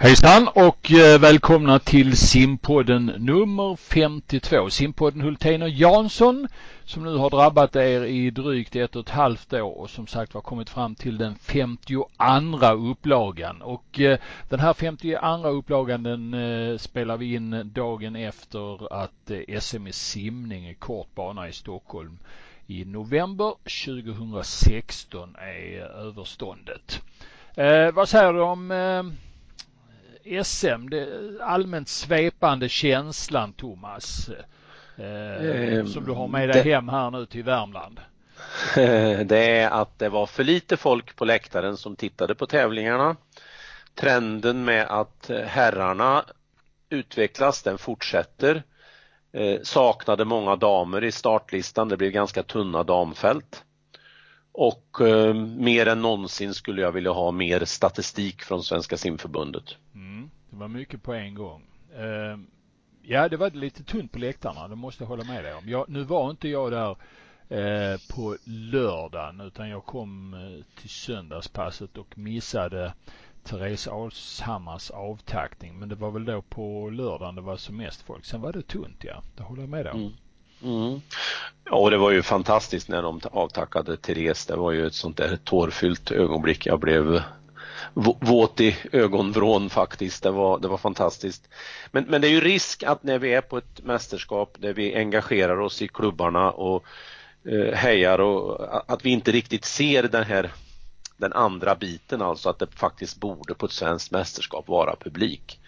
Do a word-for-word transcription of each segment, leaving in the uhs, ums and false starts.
Hejsan och eh, välkomna till Simpodden nummer femtiotvå. Simpodden Hultén och Jansson som nu har drabbat er i drygt ett och ett halvt år och som sagt har kommit fram till den femtioandra upplagan. Och eh, den här femtioandra upplagan den eh, spelar vi in dagen efter att eh, S M i simning i kortbana i Stockholm i november tjugohundrasexton är överståndet. Eh, vad säger du om eh, S M, det allmänt svepande känslan, Thomas, eh, eh, som du har med dig det, hem här nu till Värmland? Det är att det var för lite folk på läktaren som tittade på tävlingarna. Trenden med att herrarna utvecklas, den fortsätter. Eh, saknade många damer i startlistan, det blev ganska tunna damfält. Och eh, mer än någonsin skulle jag vilja ha mer statistik från Svenska simförbundet. Mm, det var mycket på en gång. Eh, ja, det var lite tunt på läktarna, det måste jag hålla med dig om. Jag, nu var inte jag där eh, på lördagen utan jag kom eh, till söndagspasset och missade Therese Alshammars avtackning. Men det var väl då på lördagen det var som mest folk. Sen var det tunt, ja. Det håller jag med dig om. Mm. Mm. Ja, och det var ju fantastiskt när de avtackade Therese. Det var ju ett sånt där tårfyllt ögonblick. Jag blev våt i ögonvrån faktiskt. Det var, det var fantastiskt. Men, men det är ju risk att när vi är på ett mästerskap där vi engagerar oss i klubbarna och eh, hejar och att vi inte riktigt ser den här den andra biten, alltså att det faktiskt borde på ett svenskt mästerskap vara publik.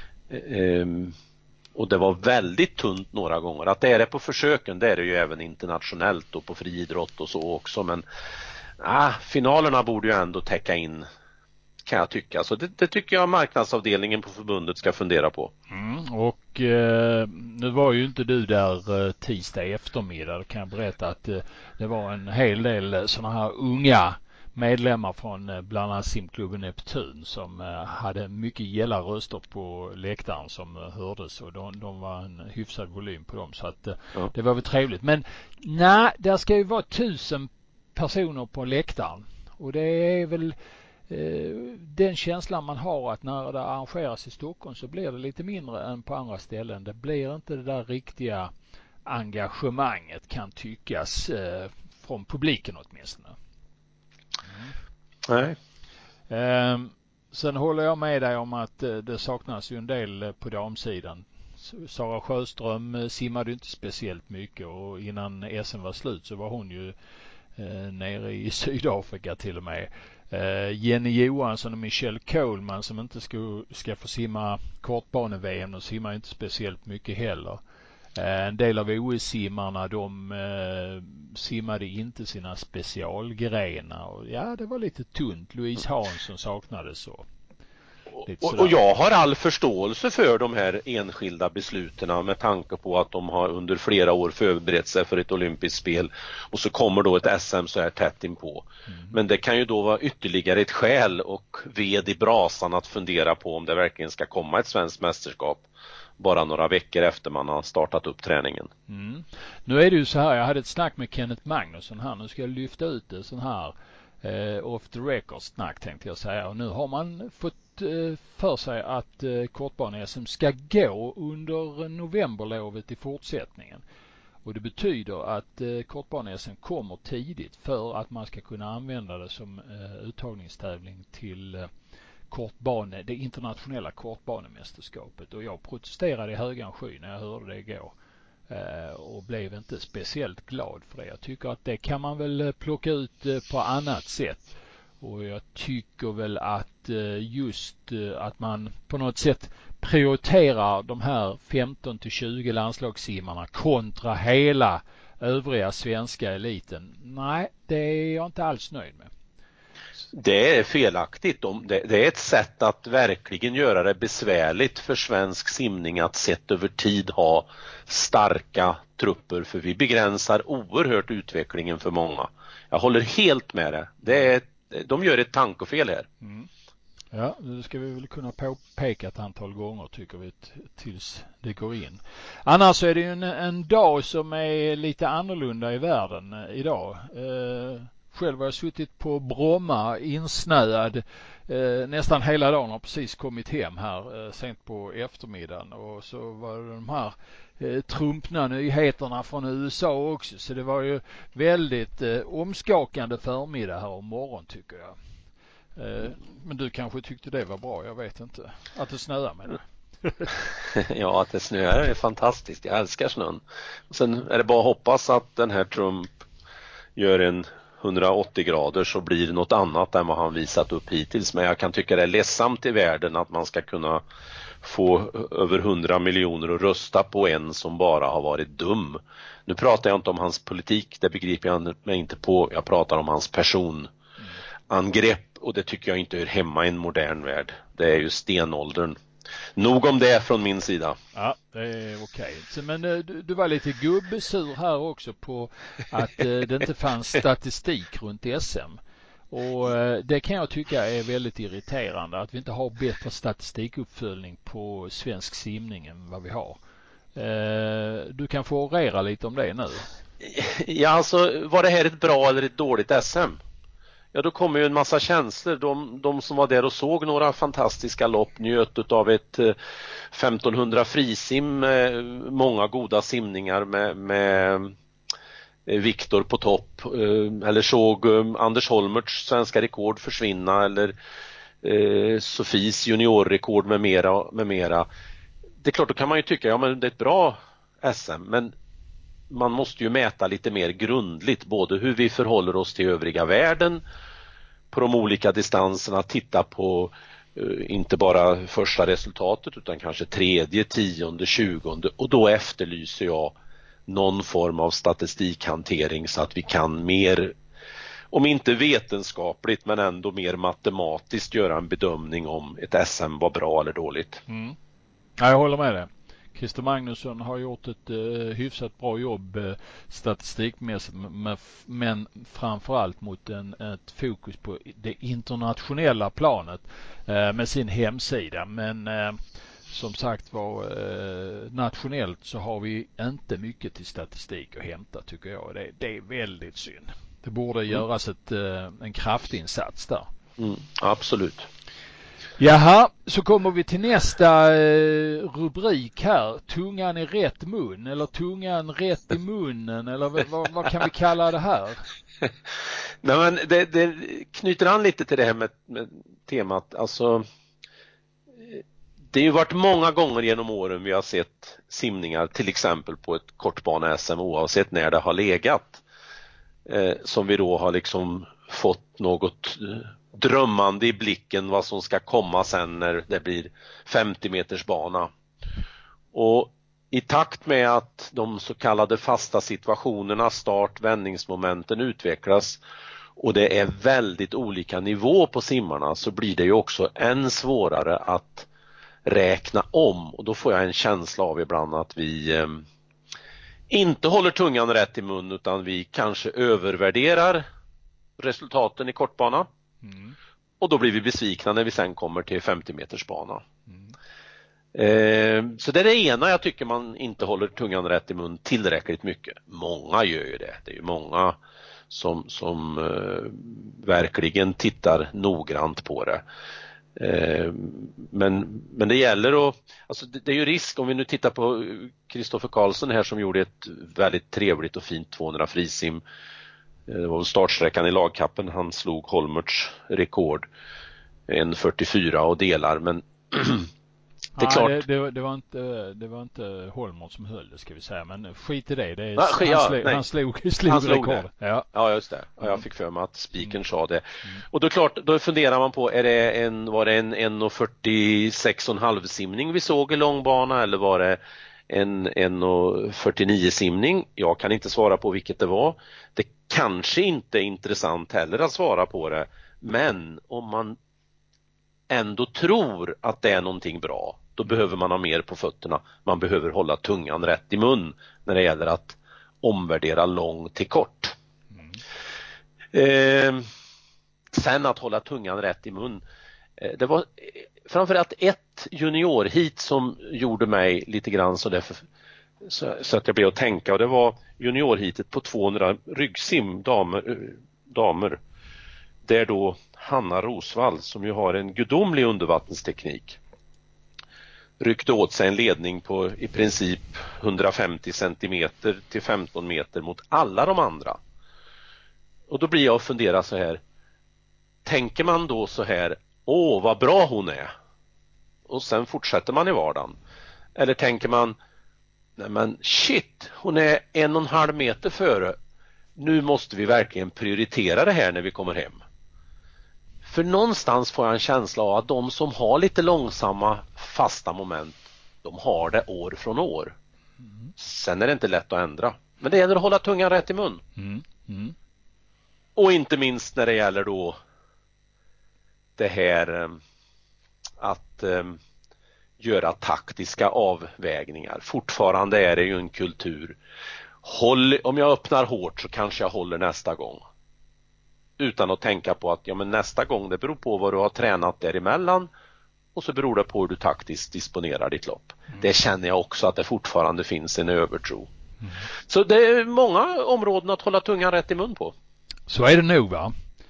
Mm. Eh, Och det var väldigt tunt några gånger. Att det är det på försöken, det är det ju även internationellt och på friidrott och så också. Men ah, finalerna borde ju ändå täcka in, kan jag tycka. Så det, det tycker jag marknadsavdelningen på förbundet ska fundera på. Mm, och eh, nu var ju inte du där eh, tisdag eftermiddag. Kan jag berätta att eh, det var en hel del sådana här unga medlemmar från bland annat simklubben Neptun som hade mycket gälla röster på läktaren som hördes och de, de var en hyfsad volym på dem så att ja. Det var väl trevligt. Men nej, där ska ju vara tusen personer på läktaren och det är väl eh, den känslan man har att när det arrangeras i Stockholm så blir det lite mindre än på andra ställen. Det blir inte det där riktiga engagemanget kan tyckas eh, från publiken åtminstone. Nej. Eh, sen håller jag med dig om att eh, det saknas ju en del på damsidan. Sara Sjöström eh, simmade inte speciellt mycket och innan S M var slut så var hon ju eh, nere i Sydafrika till och med. Eh, Jenny Johansson och Michelle Coleman som inte ska, ska få simma kortbane-V M och simmar inte speciellt mycket heller. En del av O S-simmarna de eh, simmade inte sina specialgrenar och ja, det var lite tunt. Louise Hansson saknades så. Och, och jag har all förståelse för de här enskilda besluten med tanke på att de har under flera år förberett sig för ett olympiskt spel och så kommer då ett S M så här tätt inpå. Mm. Men det kan ju då vara ytterligare ett skäl och ved i brasan att fundera på om det verkligen ska komma ett svenskt mästerskap bara några veckor efter man har startat upp träningen. Mm. Nu är det ju så här, jag hade ett snack med Kenneth Magnusson här. Nu ska jag lyfta ut det sån här eh, off the record snack tänkte jag säga. Och nu har man fått eh, för sig att eh, kortbane-S M ska gå under novemberlovet i fortsättningen. Och det betyder att eh, kortbane-S M kommer tidigt för att man ska kunna använda det som eh, uttagningstävling till eh, kortbane, det internationella kortbanemästerskapet och jag protesterade i högan sky när jag hörde det igår eh, och blev inte speciellt glad för det. Jag tycker att det kan man väl plocka ut eh, på annat sätt och jag tycker väl att eh, just eh, att man på något sätt prioriterar de här femton till tjugo landslagssimmarna kontra hela övriga svenska eliten. Nej, det är jag inte alls nöjd med. Det är felaktigt. Det är ett sätt att verkligen göra det besvärligt för svensk simning att sett över tid ha starka trupper för vi begränsar oerhört utvecklingen för många. Jag håller helt med det. Det är, de gör ett tankefel här. Mm. Ja, det ska vi väl kunna påpeka ett antal gånger tycker vi tills det går in. Annars är det ju en, en dag som är lite annorlunda i världen idag. Eh, Själv har jag suttit på Bromma insnöad eh, nästan hela dagen, har precis kommit hem här eh, sent på eftermiddagen, och så var det de här eh, trumpna nyheterna från U S A också, så det var ju väldigt eh, omskakande förmiddag här om morgon tycker jag. Eh, men du kanske tyckte det var bra, jag vet inte. Att det snöar med det. Ja, att det snöar är fantastiskt. Jag älskar snön. Sen är det bara att hoppas att den här Trump gör en hundraåttio grader så blir det något annat än vad han visat upp hittills. Men jag kan tycka det är ledsamt i världen att man ska kunna få över hundra miljoner att rösta på en som bara har varit dum. Nu pratar jag inte om hans politik, det begriper jag mig inte på. Jag pratar om hans personangrepp, och det tycker jag inte hör hemma i en modern värld. Det är ju stenåldern. Nog om det från min sida. Ja, det är okej. Så, men du, du var lite gubbsur här också på att eh, det inte fanns statistik runt S M. Och eh, det kan jag tycka är väldigt irriterande att vi inte har bättre statistikuppföljning på svensk simning än vad vi har. Eh, du kan få orera lite om det nu. Ja, alltså var det här ett bra eller ett dåligt S M? Ja, då kommer ju en massa känslor. De, de som var där och såg några fantastiska lopp njöt av ett femtonhundra frisim, många goda simningar med, med Viktor på topp, eller såg Anders Holmerts svenska rekord försvinna, eller eh, Sofies juniorrekord med mera, med mera. Det är klart, då kan man ju tycka ja, men det är ett bra S M, men man måste ju mäta lite mer grundligt både hur vi förhåller oss till övriga världen på de olika distanserna, titta på uh, inte bara första resultatet utan kanske tredje, tionde, tjugonde, och då efterlyser jag någon form av statistikhantering så att vi kan mer, om inte vetenskapligt men ändå mer matematiskt göra en bedömning om ett S M var bra eller dåligt. Mm. Ja, jag håller med dig. Christer Magnusson har gjort ett uh, hyfsat bra jobb uh, statistikmässigt, med, men framförallt mot en, ett fokus på det internationella planet uh, med sin hemsida. Men uh, som sagt var, uh, nationellt så har vi inte mycket till statistik att hämta tycker jag. Det, det är väldigt synd. Det borde mm. göras ett, uh, en kraftinsats där. Mm, absolut. Jaha, så kommer vi till nästa eh, rubrik här. Tungan i rätt mun, eller tungan rätt i munnen, eller v- vad, vad kan vi kalla det här? Nej, men det, det knyter an lite till det här med, med temat. Alltså, det har ju varit många gånger genom åren vi har sett simningar, till exempel på ett kortbane-S M, oavsett när det har legat, eh, som vi då har liksom fått något drömmande i blicken vad som ska komma sen när det blir femtio meters bana. Och i takt med att de så kallade fasta situationerna, start, vändningsmomenten utvecklas och det är väldigt olika nivå på simmarna, så blir det ju också än svårare att räkna om, och då får jag en känsla av ibland att vi eh, inte håller tungan rätt i mun, utan vi kanske övervärderar resultaten i kortbana. Mm. Och då blir vi besvikna när vi sen kommer till femtio meters bana. Mm. Eh, så det är det ena, jag tycker man inte håller tungan rätt i mun tillräckligt mycket. Många gör ju det. Det är ju många som, som eh, verkligen tittar noggrant på det. Eh, men, men det gäller att, alltså det, det är ju risk, om vi nu tittar på Kristoffer Karlsson här som gjorde ett väldigt trevligt och fint tvåhundra frisim. Det var startsträckan i lagkappen, han slog Holmerts rekord en fyrtiofyra och delar, men det är ja, klart. Det, det, det, var inte, det var inte Holmert som höll det, ska vi säga, men skit i det. det är, ja, han, ja, slog, han slog, slog, han slog rekord. Ja. ja, just det. Ja, jag fick för mig att spiken mm. sa det. Mm. Och då klart, då funderar man på, är det en, var det en en fyrtiosex och en halv simning vi såg i långbana, eller var det en en fyrtionio simning? Jag kan inte svara på vilket det var. Det kanske inte är intressant heller att svara på det, men om man ändå tror att det är någonting bra, då behöver man ha mer på fötterna. Man behöver hålla tungan rätt i mun när det gäller att omvärdera lång till kort. Mm. Eh, sen att hålla tungan rätt i mun. Eh, det var framförallt ett juniorhit som gjorde mig lite grann så därför så, så att jag blev att tänka, och det var juniorhitet på tvåhundra ryggsim, damer, damer. Där då Hanna Rosvall, som ju har en gudomlig undervattensteknik, ryckte åt sig en ledning på i princip hundrafemtio centimeter till femton meter mot alla de andra. Och då blir jag och funderar så här. Tänker man då så här, åh vad bra hon är, och sen fortsätter man i vardagen? Eller tänker man, nej men shit, hon är en och en halv meter före, nu måste vi verkligen prioritera det här när vi kommer hem? För någonstans får jag en känsla av att de som har lite långsamma fasta moment, de har det år från år. Mm. Sen är det inte lätt att ändra, men det gäller att hålla tungan rätt i mun. Mm. Mm. Och inte minst när det gäller då det här att um, göra taktiska avvägningar. Fortfarande är det ju en kultur. Håll, om jag öppnar hårt så kanske jag håller nästa gång. Utan att tänka på att ja, men nästa gång, det beror på vad du har tränat däremellan, och så beror det på hur du taktiskt disponerar ditt lopp. Mm. Det känner jag också att det fortfarande finns en övertro. Mm. Så det är många områden att hålla tungan rätt i mun på. Så är det nog, va?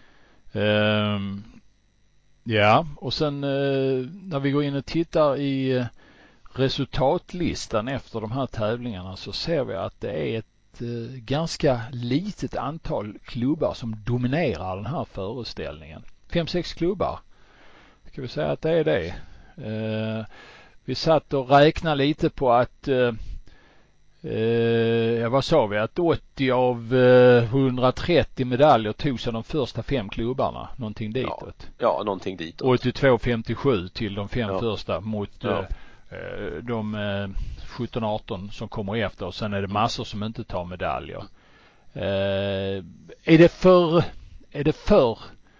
Um, ja, och sen uh, när vi går in och tittar i uh, resultatlistan efter de här tävlingarna, så ser vi att det är ett uh, ganska litet antal klubbar som dominerar den här föreställningen. Fem, sex klubbar. Ska vi säga att det är det. Uh, vi satt och räknade lite på att uh, Uh, ja, vad sa vi? Att åttio av uh, hundratrettio medaljer togs av de första fem klubbarna. Någonting ditåt. Ja, ja någonting ditåt. åttiotvå femtiosju till de fem ja. första mot ja. uh, de uh, sjutton arton som kommer efter. Och sen är det massor som inte tar medaljer. Uh, är det för är det för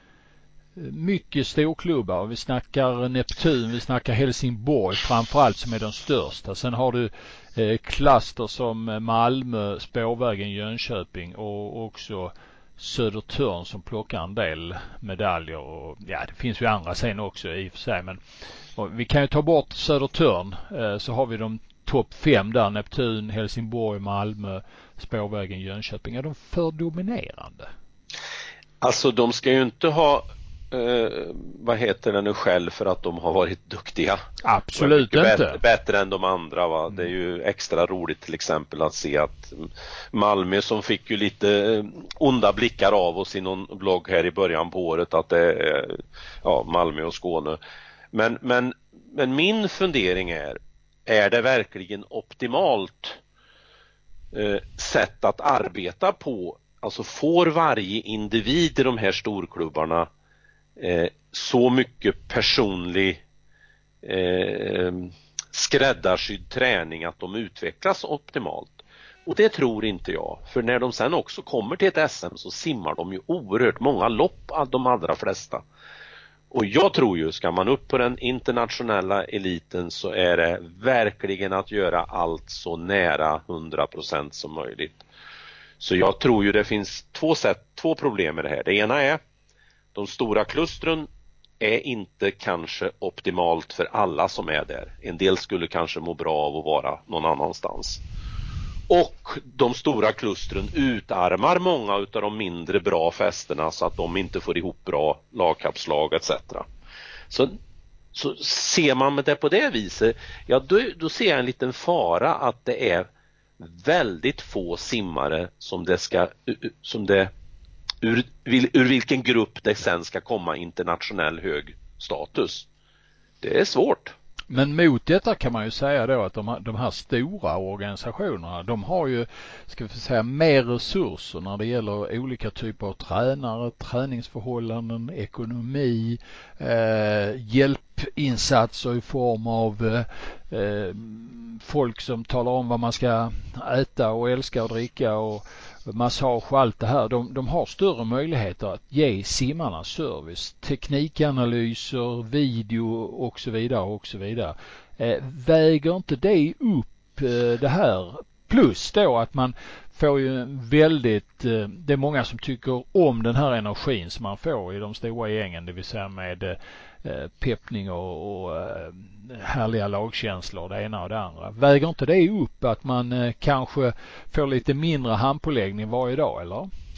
mycket storklubbar? Vi snackar Neptun, vi snackar Helsingborg framförallt, som är de största. Sen har du eh, kluster som Malmö, Spårvägen, Jönköping och också Södertörn som plockar en del medaljer. Och ja, det finns ju andra sen också i och för sig, men vi kan ju ta bort Södertörn, eh, så har vi de topp fem där: Neptun, Helsingborg, Malmö, Spårvägen, Jönköping. Är de för dominerande? Alltså de ska ju inte ha Uh, vad heter det nu själv för att de har varit duktiga. Absolut inte. Bättre, bättre än de andra, va? Mm. Det är ju extra roligt till exempel att se att Malmö, som fick ju lite onda blickar av oss i någon blogg här i början på året, att det är ja, Malmö och Skåne. Men, men, men min fundering är, är det verkligen optimalt uh, sätt att arbeta på? Alltså får varje individ i de här storklubbarna Eh, så mycket personlig eh, skräddarsydd träning att de utvecklas optimalt? Och det tror inte jag, för när de sen också kommer till ett S M så simmar de ju oerhört många lopp, de allra flesta. Och jag tror ju, ska man upp på den internationella eliten så är det verkligen att göra allt så nära hundra procent som möjligt. Så jag tror ju det finns två sätt, två problem med det här. Det ena är de stora klustren är inte kanske optimalt för alla som är där. En del skulle kanske må bra av att vara någon annanstans. Och de stora klustren utarmar många av de mindre bra fästerna så att de inte får ihop bra lagkapslag et cetera. Så, så ser man det på det viset, ja då, då ser jag en liten fara att det är väldigt få simmare som det ska som det Ur, ur vilken grupp det sen ska komma internationell hög status. Det är svårt. Men mot detta kan man ju säga då att de, de här stora organisationerna, de har ju, ska vi säga, mer resurser när det gäller olika typer av tränare, träningsförhållanden, ekonomi, eh, hjälpinsatser i form av eh, folk som talar om vad man ska äta och älska och dricka och massage och allt det här. De, de har större möjligheter att ge simmarna service, teknikanalyser, video och så vidare och så vidare. Eh, väger inte det upp eh, det här? Plus då att man får ju väldigt, eh, det är många som tycker om den här energin som man får i de stora gängen, det vill säga med eh, peppning och, och eh, härliga lagkänslor, det ena och det andra. Väger inte det upp att man eh, kanske får lite mindre handpåläggning varje dag, eller?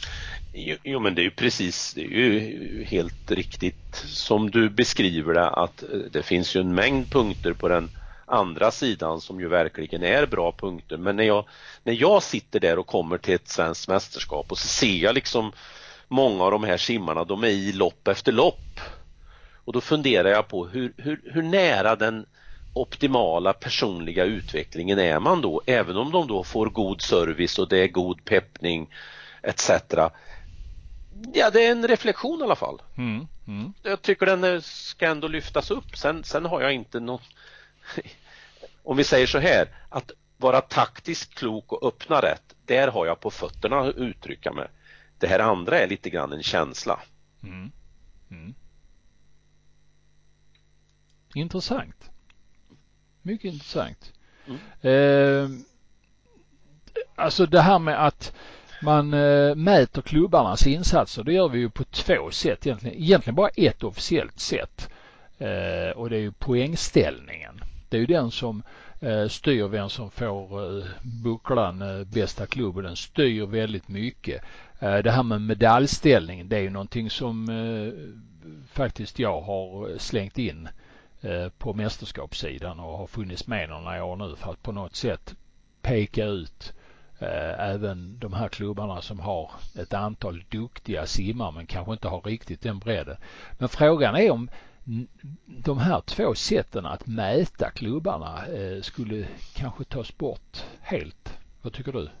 Jo, jo men det är ju precis, det är ju helt riktigt som du beskriver det, att det finns ju en mängd punkter på den andra sidan som ju verkligen är bra punkter. Men när jag, när jag sitter där och kommer till ett svenskt mästerskap och så ser jag liksom många av de här simmarna, de är i lopp efter lopp. Och då funderar jag på hur, hur, hur nära den optimala personliga utvecklingen är man då, även om de då får god service och det är god peppning et cetera. Ja, det är en reflektion i alla fall. Mm, mm. Jag tycker den ska ändå lyftas upp. Sen, sen har jag inte någon... Om vi säger så här, att vara taktiskt klok och öppna rätt, där har jag på fötterna att uttrycka mig. Det här andra är lite grann en känsla. Mm. Mm. Intressant. Mycket intressant. Mm. Eh, alltså det här med att man eh, mäter klubbarnas insatser, det gör vi ju på två sätt egentligen. Egentligen bara ett officiellt sätt. Eh, och det är ju poängställningen. Det är ju den som eh, styr vem som får eh, bucklan eh, bästa klubben. Den styr väldigt mycket. Eh, det här med medaljställningen, det är ju någonting som eh, faktiskt jag har slängt in eh, på mästerskapssidan och har funnits med några år nu för att på något sätt peka ut eh, även de här klubbarna som har ett antal duktiga simmar men kanske inte har riktigt den bredden. Men frågan är om de här två sätten att mäta klubbarna eh, skulle kanske tas bort helt. Vad tycker du?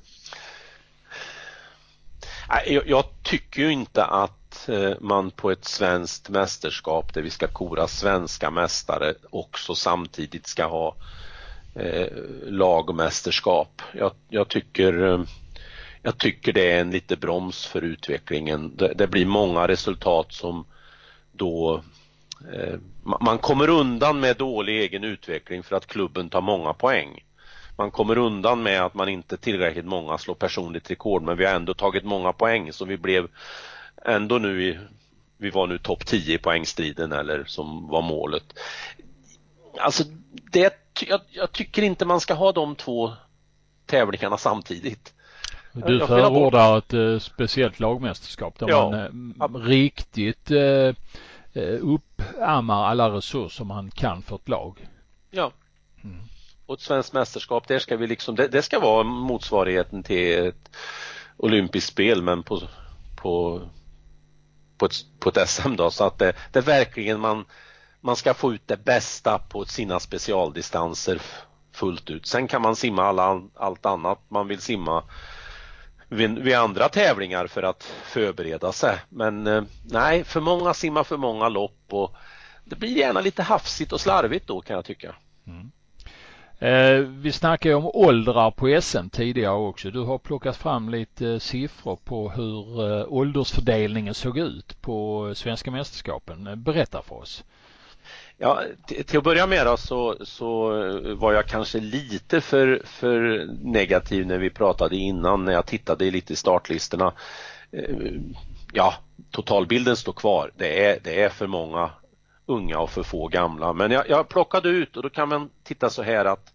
Jag, jag tycker ju inte att man på ett svenskt mästerskap där vi ska kora svenska mästare också samtidigt ska ha eh, lagmästerskap. Jag, jag, tycker, jag tycker det är en lite broms för utvecklingen. Det, det blir många resultat som då man kommer undan med dålig egen utveckling för att klubben tar många poäng. Man kommer undan med att man inte tillräckligt många slår personligt rekord, men vi har ändå tagit många poäng så vi blev ändå nu i, vi var nu topp tio i poängstriden eller som var målet. Alltså det, jag, jag tycker inte man ska ha de två tävlingarna samtidigt. Du förordar ett uh, speciellt lagmästerskap där ja. man uh, riktigt uh, uppammar alla resurser man kan för ett lag. Ja. Mm. Och ett svenskt mästerskap, där ska vi liksom, det, det ska vara motsvarigheten till ett olympiskt spel men på på på ett, på ett S M då, så att det, det verkligen man man ska få ut det bästa på sina specialdistanser fullt ut. Sen kan man simma alla, allt annat man vill simma vid, vid andra tävlingar för att förbereda sig. Men eh, nej, för många simmar för många lopp och det blir gärna lite hafsigt och slarvigt då, kan jag tycka. Mm. Eh, vi snackade om åldrar på S M tidigare också. Du har plockat fram lite eh, siffror på hur eh, åldersfördelningen såg ut på svenska mästerskapen. Berätta för oss. Ja, t- till att börja med då, så, så var jag kanske lite för, för negativ när vi pratade innan, när jag tittade lite i startlistorna. Eh, ja, totalbilden står kvar. Det är, det är för många unga och för få gamla. Men jag, jag plockade ut och då kan man titta så här att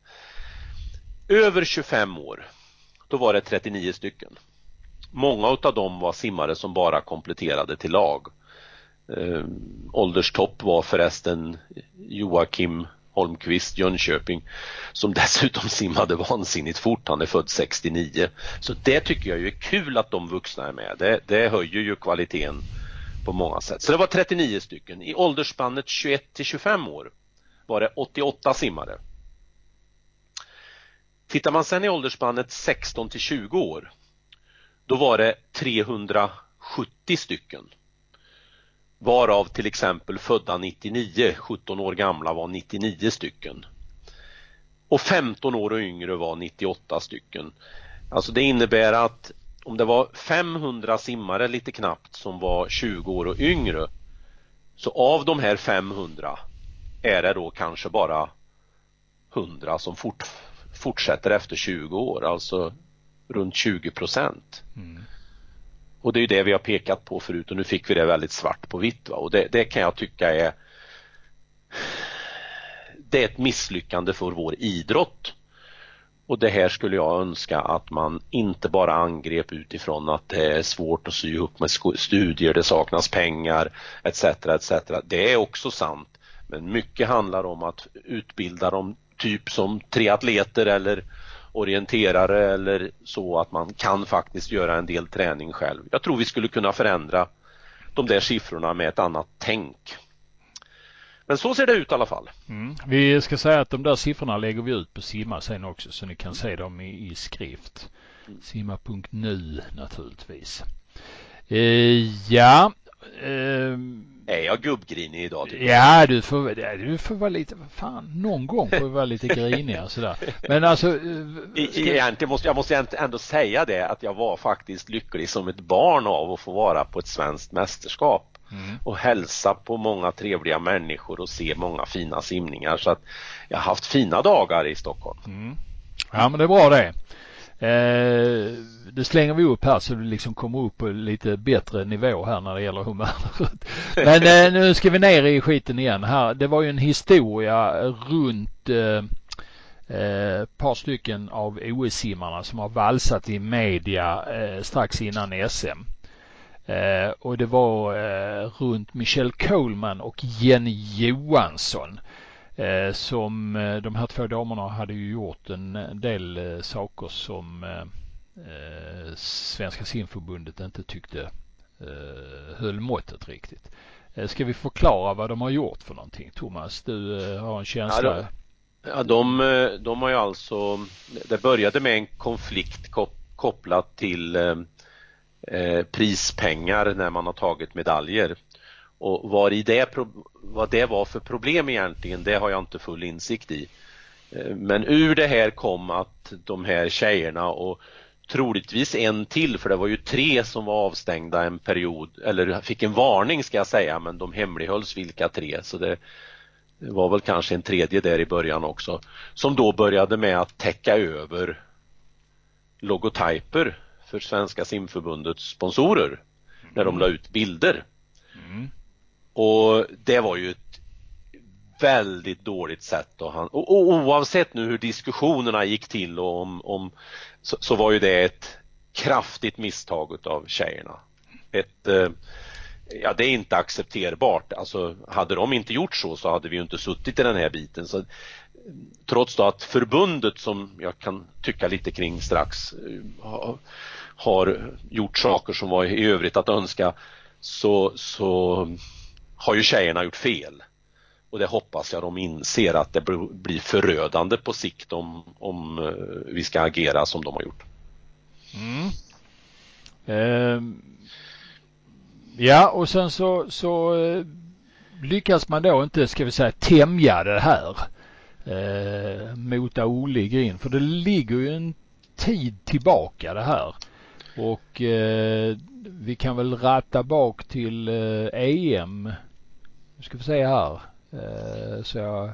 över tjugofem år, då var det trettionio stycken. Många av dem var simmare som bara kompletterade till lag. Eh, ålderstopp var förresten Joakim Holmqvist, Jönköping, som dessutom simmade vansinnigt fort. Han är född sextionio. Så det tycker jag ju är kul att de vuxna är med. Det, det höjer ju kvaliteten på många sätt. Så det var trettionio stycken. I åldersspannet tjugoett till tjugofem år var det åttioåtta simmare. Tittar man sen i åldersspannet sexton till tjugo år, då var det trehundrasjuttio stycken. Varav till exempel födda nittionio, sjutton år gamla, var nittionio stycken. Och femton år och yngre var nittioåtta stycken. Alltså det innebär att om det var femhundra simmare lite knappt som var tjugo år och yngre, så av de här femhundra är det då kanske bara hundra som fort, fortsätter efter tjugo år, alltså runt tjugo procent. Mm. Och det är ju det vi har pekat på förut och nu fick vi det väldigt svart på vitt. Va? Och det, det kan jag tycka är det är ett misslyckande för vår idrott. Och det här skulle jag önska att man inte bara angrep utifrån att det är svårt att sy ihop med studier, det saknas pengar et cetera et cetera. Det är också sant, men mycket handlar om att utbilda dem typ som triatleter eller orienterare eller så, att man kan faktiskt göra en del träning själv. Jag tror vi skulle kunna förändra de där siffrorna med ett annat tänk. Men så ser det ut i alla fall. Mm. Vi ska säga att de där siffrorna lägger vi ut på Simma sen också, så ni kan se dem i, i skrift. simma punkt nu naturligtvis. Eh, ja. Eh, är jag gubbgrinig idag? Typ? Ja, du får, du får vara lite, fan, någon gång får du vara lite grinig och sådär. Men alltså... Ska... Egentligen måste, jag måste ändå säga det, att jag var faktiskt lycklig som ett barn av att få vara på ett svenskt mästerskap. Mm. Och hälsa på många trevliga människor och se många fina simningar, så att jag har haft fina dagar i Stockholm. Mm. Ja, men det är bra det. Eh, det slänger vi upp här så det liksom kommer upp på lite bättre nivå här när det gäller humöret. Men eh, nu ska vi ner i skiten igen här. Det var ju en historia runt eh, eh, par stycken av O S-simmarna som har valsat i media eh, strax innan S M. Eh, och det var eh, runt Michelle Coleman och Jenny Johansson. Eh, som eh, de här två damerna hade ju gjort en, en del eh, saker som eh, eh, Svenska simförbundet inte tyckte eh, höll måttet riktigt. Eh, ska vi förklara vad de har gjort för någonting? Thomas, du eh, har en känsla. Ja, ja, de, de har ju alltså, det började med en konflikt kop- kopplat till eh, eh, prispengar när man har tagit medaljer. Och vad, i det, vad det var för problem egentligen, det har jag inte full insikt i. Men ur det här kom att de här tjejerna och troligtvis en till, för det var ju tre som var avstängda en period, eller fick en varning ska jag säga, men de hemlighölls vilka tre, så det, det var väl kanske en tredje där i början också, som då började med att täcka över logotyper för Svenska simförbundets sponsorer mm. när de la ut bilder. Mm. Och det var ju ett väldigt dåligt sätt att han, och, och oavsett nu hur diskussionerna gick till och om, om så, så var ju det ett kraftigt misstag av tjejerna. Ett, eh, ja, det är inte accepterbart. Alltså, hade de inte gjort så så hade vi ju inte suttit i den här biten. Så, trots då att förbundet, som jag kan tycka lite kring strax, har, har gjort saker som var i övrigt att önska, så, så har ju tjejerna gjort fel. Och det hoppas jag de inser, att det blir förödande på sikt om, om vi ska agera som de har gjort. Mm. Eh, ja, och sen så, så eh, lyckas man då inte, ska vi säga, tämja det här eh, mot Oli Green. För det ligger ju en tid tillbaka det här. Och eh, vi kan väl ratta bak till eh, E M. Nu ska vi se här. Eh, så jag,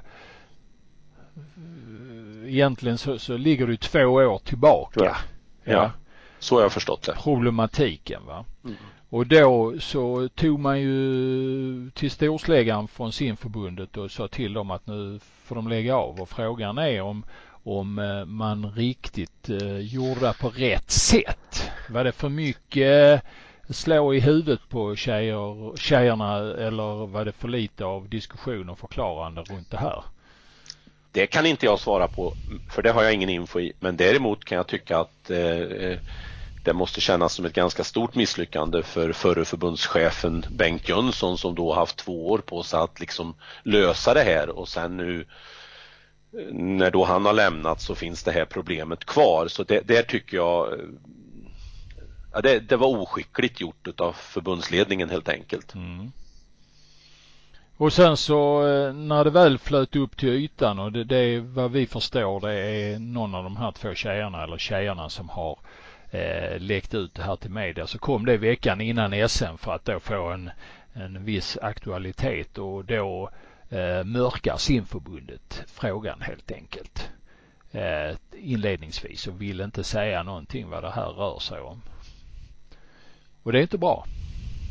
egentligen så, så ligger det två år tillbaka. Ja, ja. Så har jag förstått det. Problematiken, va? Mm. Och då så tog man ju till storsläggan från simförbundet och sa till dem att nu får de lägga av. Och frågan är om, om man riktigt eh, gjorde det på rätt sätt. Var det för mycket slå i huvudet på tjejer, tjejerna, eller var det för lite av diskussion och förklarande runt det här? Det kan inte jag svara på, för det har jag ingen info i. Men däremot kan jag tycka att eh, det måste kännas som ett ganska stort misslyckande för förre förbundschefen Bengt Jönsson, som då haft två år på sig att liksom lösa det här, och sen nu när då han har lämnat så finns det här problemet kvar. Så det, där tycker jag, ja, det, det var oskickligt gjort av förbundsledningen helt enkelt. Mm. Och sen så när det väl flöt upp till ytan, och det, det är vad vi förstår, det är någon av de här två tjejerna eller tjejerna som har eh, läckt ut det här till media, så kom det veckan innan S M för att då få en, en viss aktualitet, och då eh, mörkar simförbundet frågan helt enkelt eh, inledningsvis, och vill inte säga någonting vad det här rör sig om. Och det är inte bra.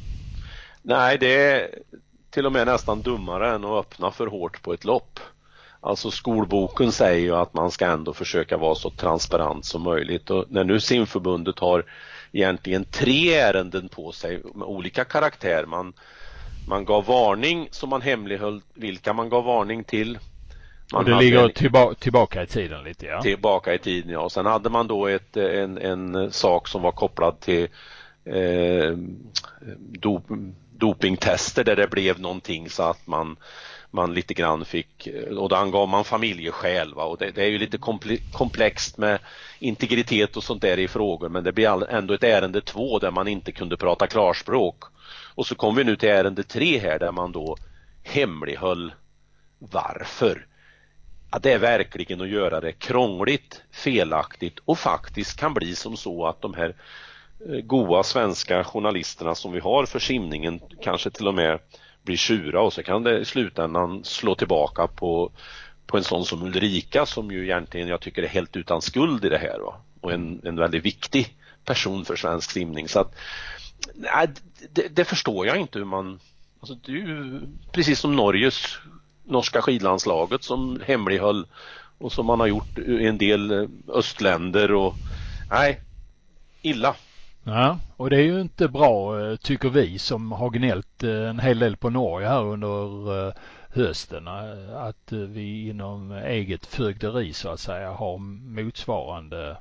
Nej, det är till och med nästan dummare än att öppna för hårt på ett lopp. Alltså skolboken säger ju att man ska ändå försöka vara så transparent som möjligt, och när nu simförbundet har egentligen tre ärenden på sig med olika karaktär. Man, man gav varning, så man hemlighöll vilka man gav varning till. Man och det ligger en, tillba- tillbaka i tiden lite, ja. Tillbaka i tiden, ja. Och sen hade man då ett, en, en sak som var kopplad till eh, dop, dopingtester där det blev någonting så att man man lite grann fick, och då angav man familjeskäl, va? Och det, det är ju lite komplext med integritet och sånt där i frågor, men det blir ändå ett ärende två där man inte kunde prata klarspråk. Och så kom vi nu till ärende tre här där man då hemlighöll varför. Ja, det är verkligen att göra det krångligt, felaktigt, och faktiskt kan bli som så att de här goda svenska journalisterna som vi har för simningen kanske till och med blir tjura, och så kan det i slutändan slå tillbaka på, på en sån som Ulrika, som ju egentligen jag tycker är helt utan skuld i det här, va? Och en, en väldigt viktig person för svensk simning. Så att, nej, det, det förstår jag inte hur man, alltså det är ju precis som Norges norska skidlandslaget som hemlighöll, och som man har gjort i en del östländer, och nej, illa. Ja, och det är ju inte bra, tycker vi som har gnällt en hel del på Norge här under hösten, att vi inom eget fögderi så att säga har motsvarande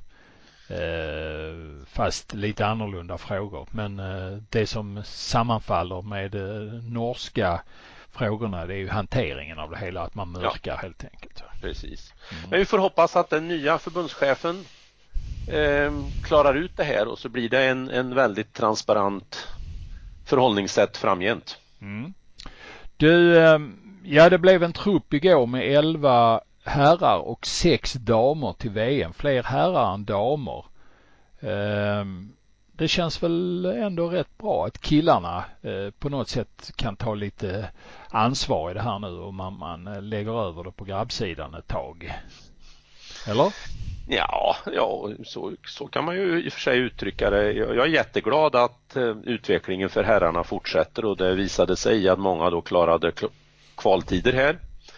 fast lite annorlunda frågor. Men det som sammanfaller med norska frågorna, det är ju hanteringen av det hela, att man mörkar, ja, helt enkelt. Precis. Mm. Men vi får hoppas att den nya förbundschefen eh, klarar ut det här, och så blir det en, en väldigt transparent förhållningssätt framgent. Mm. Du, ja, det blev en trupp igår med elva herrar och sex damer till V M. Fler herrar än damer. Eh, det känns väl ändå rätt bra att killarna eh, på något sätt kan ta lite ansvar i det här nu, och man, man lägger över det på grabbsidan ett tag. Eller? Ja, ja så, så kan man ju i och för sig uttrycka det. Jag, jag är jätteglad att eh, utvecklingen för herrarna fortsätter, och det visade sig att många då klarade kvaltider här.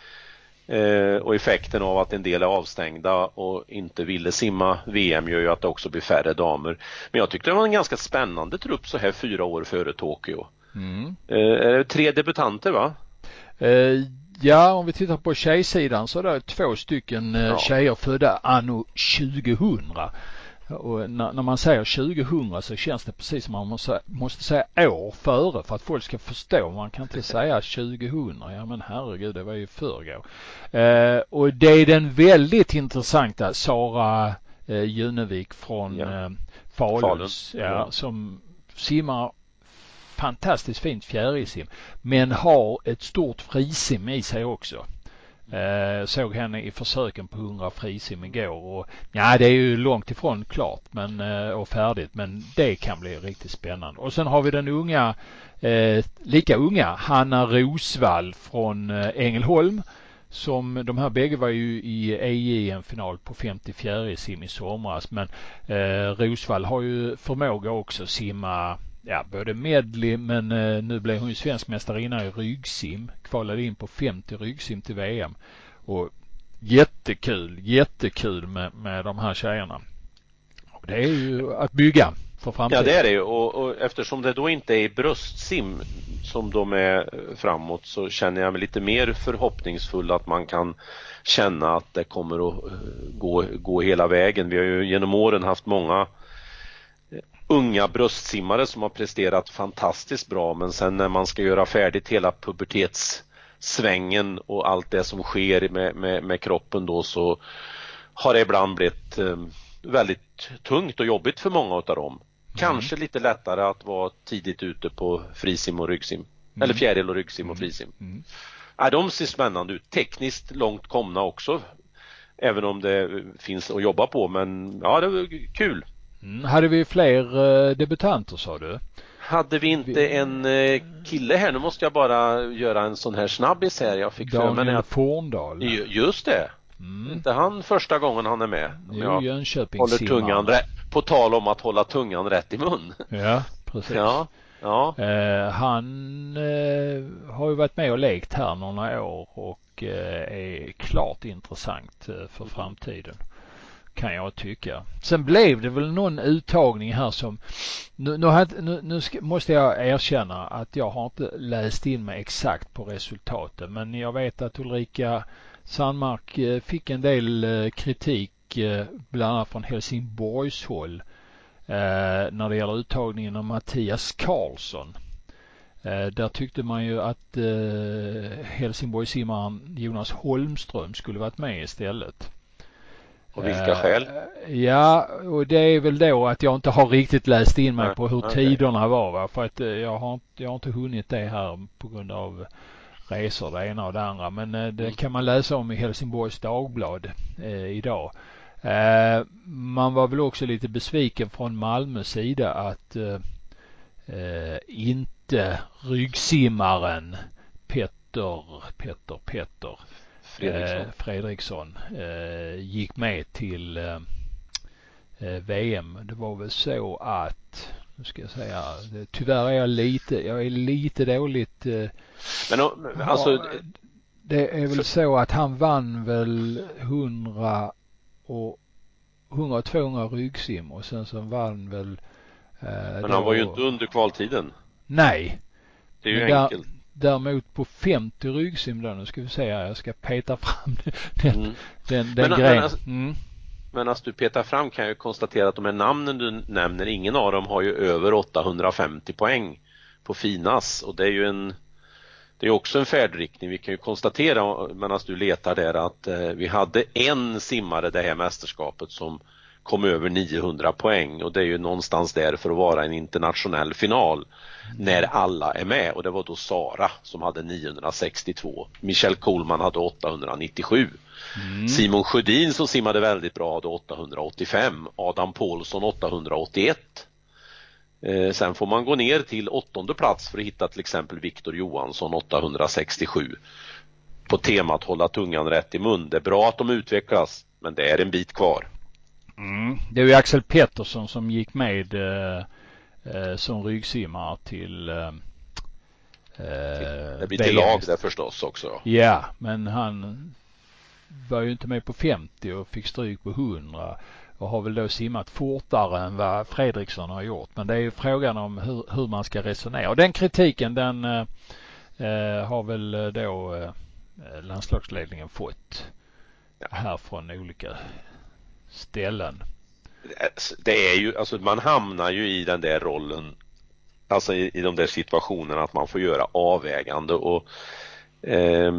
Eh, och effekten av att en del är avstängda och inte ville simma V M gör ju att det också blir färre damer. Men jag tyckte det var en ganska spännande trupp så här fyra år före Tokyo. Mm. Eh, tre debutanter, va? Eh, ja, om vi tittar på tjejsidan så är det två stycken eh, ja. tjejer födda anno tjugohundra. Och när, när man säger tjugohundra så känns det precis som man måste, måste säga år före för att folk ska förstå. Man kan inte säga tjugohundra. Ja, men herregud, det var ju förrgår. Eh, och det är den väldigt intressanta Sara eh, Junevik från ja. eh, Faluns, ja, ja. som simmar fantastiskt fint fjärilsim, men har ett stort frisim i sig också. Eh, såg henne i försöken på hundra frisim igår, och ja, det är ju långt ifrån klart men, eh, och färdigt, men det kan bli riktigt spännande. Och sen har vi den unga, eh, lika unga Hanna Rosvall från eh, Ängelholm, som de här bägge var ju i E J en-final på femtiofyra sim i somras, men eh, Rosvall har ju förmåga också simma, ja, både medley, men eh, nu blev hon ju svensk mästarinna i ryggsim, kvalade in på femtio ryggsim till V M, och jättekul, jättekul med, med de här tjejerna. Och det är ju att bygga för framtiden. Ja, det är det ju, och, och eftersom det då inte är bröstsim som de är framåt, så känner jag mig lite mer förhoppningsfull att man kan känna att det kommer att gå, gå hela vägen. Vi har ju genom åren haft många unga bröstsimmare som har presterat fantastiskt bra, men sen när man ska göra färdigt hela pubertetssvängen och allt det som sker med, med, med kroppen då, så har det ibland blivit eh, väldigt tungt och jobbigt för många av dem. Mm. Kanske lite lättare att vara tidigt ute på frisim och ryggsim. Mm. Eller fjäril och ryggsim och frisim. Mm. Ja, de ser spännande ut. Tekniskt långt komna också. Även om det finns att jobba på. Men ja, det var kul. Mm. Hade vi fler uh, debutanter, sa du? Hade vi inte vi... en uh, kille här? Nu måste jag bara göra en sån här snabbis här. Jag fick Daniel för mig att... Forndal. Just det. Mm. Inte han första gången han är med. Jo, Jönköping håller tungan rätt, på tal om att hålla tungan rätt i mun. Ja, precis. Ja, ja. Uh, han uh, har ju varit med och lekt här några år, och och eh, är klart intressant eh, för framtiden, kan jag tycka. Sen blev det väl någon uttagning här som nu, nu, had, nu, nu ska, måste jag erkänna att jag har inte läst in mig exakt på resultaten, men jag vet att Ulrika Sandmark eh, fick en del eh, kritik eh, bland annat från Helsingborgs håll eh, när det gäller uttagningen av Mattias Karlsson. Eh, där tyckte man ju att eh, Helsingborgssimmaren Jonas Holmström skulle varit med istället. Och vilka skäl? Ja, och det är väl då att jag inte har riktigt läst in mig på hur okay. tiderna var. Va? För att jag har, jag har inte hunnit det här på grund av resor, det ena och det andra. Men det mm. kan man läsa om i Helsingborgs Dagblad eh, idag. Eh, man var väl också lite besviken från Malmös sida att eh, inte ryggsimmaren Petter, Petter, Petter Fredriksson, eh, Fredriksson eh, gick med till eh, V M. Det var väl så att, nu ska jag säga, det, tyvärr är jag lite, jag är lite dåligt. Eh, Men alltså, ja, det är väl så att han vann väl hundra och hundra och tvåhundra ryggsim och sen så vann väl. Eh, men då, han var ju inte under kvaltiden. Nej. Det är ju där, enkelt. Däremot på femtio ryggsim då, nu ska vi se här, jag ska peta fram den, mm. den, den men, grejen. Men, alltså, mm. men alltså du petar fram kan jag ju konstatera att de här namnen du nämner, ingen av dem har ju över åttahundrafemtio poäng på Finas, och det är ju en det är också en färdriktning. Vi kan ju konstatera medan du letar där att eh, vi hade en simmare det här mästerskapet som kom över niohundra poäng, och det är ju någonstans där för att vara en internationell final när alla är med, och det var då Sara som hade niohundrasextiotvå, Michelle Coleman hade åttahundranittiosju, mm. Simon Sjödin som simmade väldigt bra hade åttahundraåttiofem, Adam Paulsson åttahundraåttioett. Eh, sen får man gå ner till åttonde plats för att hitta till exempel Viktor Johansson åttahundrasextiosju. På temat hålla tungan rätt i mun. Det är bra att de utvecklas, men det är en bit kvar. Mm. Det är ju Axel Pettersson som gick med eh, eh, som ryggsimmare till eh, det blir till lag där förstås också. Ja, men han var ju inte med på femtio och fick stryk på hundra och har väl då simmat fortare än vad Fredriksson har gjort. Men det är ju frågan om hur, hur man ska resonera. Och den kritiken den eh, har väl då eh, landslagsledningen fått ja. här från olika ställen. Det är ju, alltså man hamnar ju i den där rollen, alltså i, i de där situationerna att man får göra avvägande, och eh,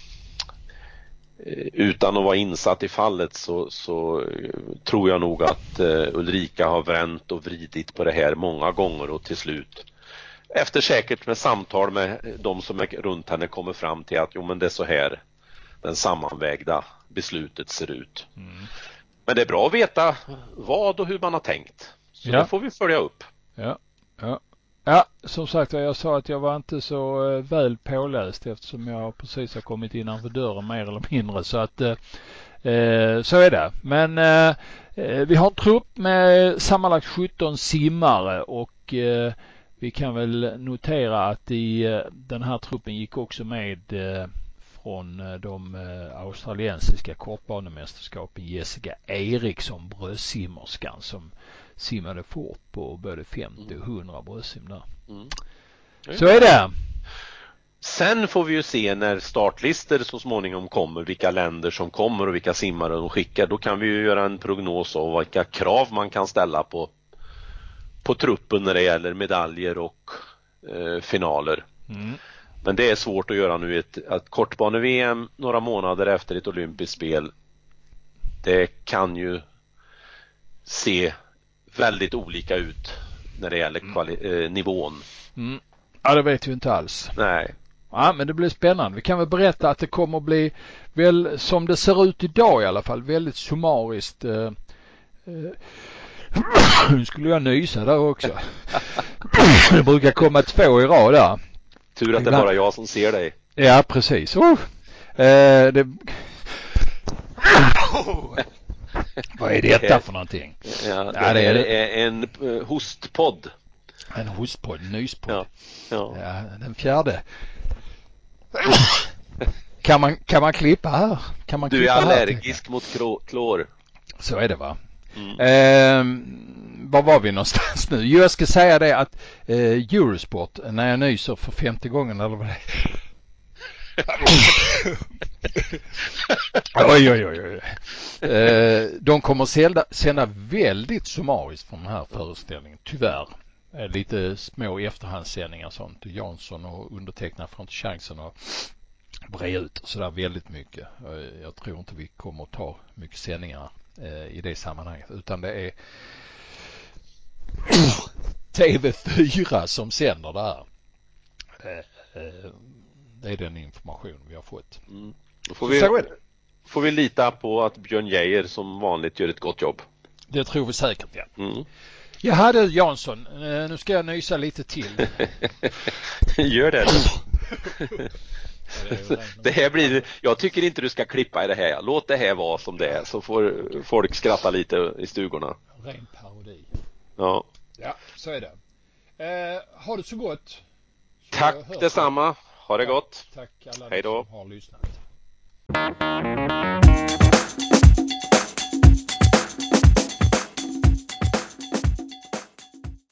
utan att vara insatt i fallet så, så tror jag nog att eh, Ulrika har vänt och vridit på det här många gånger, och till slut efter säkert med samtal med de som är runt henne kommer fram till att jo, men det är så här den sammanvägda beslutet ser ut. Mm. Men det är bra att veta vad och hur man har tänkt. Så ja. Det får vi följa upp. Ja, ja. Ja, som sagt, jag sa att jag var inte så väl påläst eftersom jag precis har kommit innanför dörren mer eller mindre. Så att eh, så är det. Men eh, vi har en trupp med sammanlagt sjutton simmare, och eh, vi kan väl notera att i eh, den här truppen gick också med eh, från de eh, australiensiska kortbanemästerskapen Jessica Eriksson, bröstsimmerskan, som simmade fort på både femtio och hundra bröstsim där. Mm. Så är det. Sen får vi ju se när startlister så småningom kommer, vilka länder som kommer och vilka simmare de skickar. Då kan vi ju göra en prognos av vilka krav man kan ställa på, på truppen när det gäller medaljer och eh, finaler. Mm. Men det är svårt att göra nu. Ett, ett kortbane-V M några månader efter ett olympiskt spel, det kan ju se väldigt olika ut när det gäller kvali- eh, nivån. Mm. Ja, det vet vi inte alls. Nej. Ja, men det blir spännande. Vi kan väl berätta att det kommer att bli, väl som det ser ut idag i alla fall, väldigt summariskt. Eh, eh, nu skulle jag nysa där också. Det brukar komma två i rad där. Tur att det är bara jag som ser dig. Ja, precis. Oh. Eh, det... Vad är detta för någonting? Ja, det, ja, det är, är en uh, hostpodd. En hostpodd, en nyspodd. Ja, ja. Ja, den fjärde. Kan man, kan man klippa här? Kan man Du klippa är här, allergisk mot klor. Så är det, va? Mm. Eh, var var vi någonstans nu? Jo, jag ska säga det att eh, Eurosport, när jag nyser för femte gången eller vad det är. oj, oj, oj, oj. Eh, de kommer sända, sända väldigt summariskt från den här föreställningen, tyvärr. Eh, lite små efterhandssändningar sånt. Jansson och undertecknad får inte chansen att bre ut sådär väldigt mycket. Eh, jag tror inte vi kommer att ta mycket sändningar eh, i det sammanhanget, utan det är T V fyra som sänder det här. Eh, eh, det är den information vi har fått. Mm. Då får vi, får vi lita på att Björn Geijer som vanligt gör ett gott jobb. Det tror vi säkert, ja. Mm. Jag hade Jansson. Nu ska jag nysa lite till. Gör det. Det här blir, jag tycker inte du ska klippa i det här. Låt det här vara som det är, så får folk skratta lite i stugorna. Ren parodi. Ja. Ja, så är det. Eh, ha det så gott. Så tack detsamma. Ha det tack, gott. Tack alla Hej då. som har lyssnat.